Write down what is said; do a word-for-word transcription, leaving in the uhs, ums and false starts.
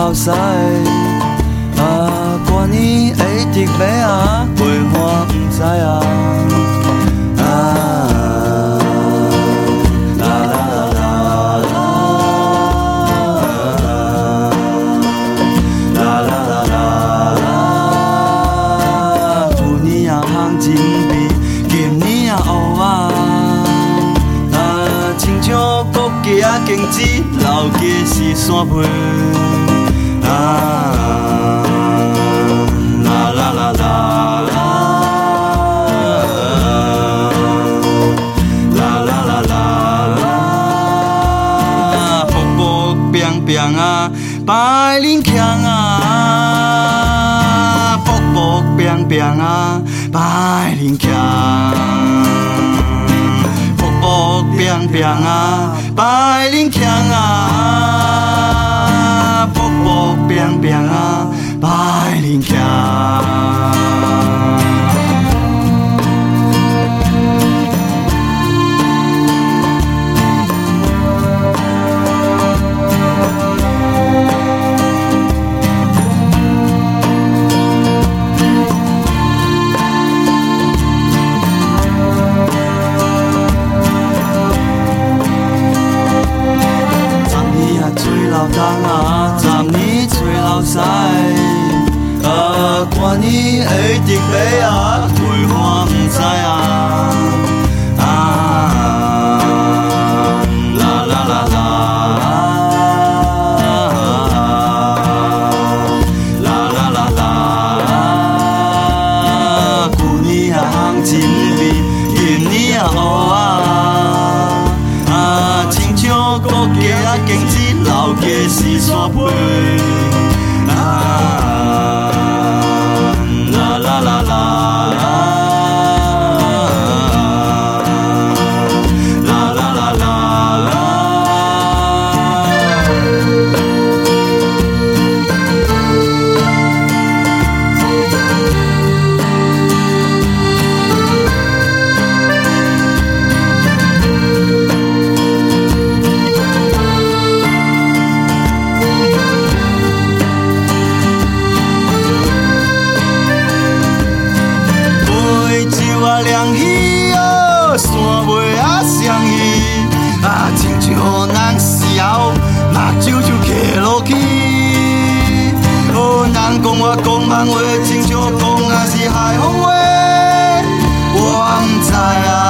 老师，啊，歌年会得要啊，袂欢不知啊。经济老家是山背，啊啦啦啦啦啦啦啦啦啦，卜卜平平啊，百灵强啊，卜卜平平啊，百灵强。平平啊，百灵强啊，卜卜平平啊，百灵强。老当啊，十年做老师，啊，歌年会得要啊，袂欢不知啊，啊，啦啦啦啦，啦啦啦啦，旧年啊行真美，今年啊好啊，啊，亲像国家啊经济。老家是山背，啊啦啦啦啦，啦啦啦啦啦。凉鱼哦，山尾啊双鱼，啊，亲像人笑，目睭就起落去。哦，人讲我讲梦话，亲像讲啊是海风话，我唔知啊。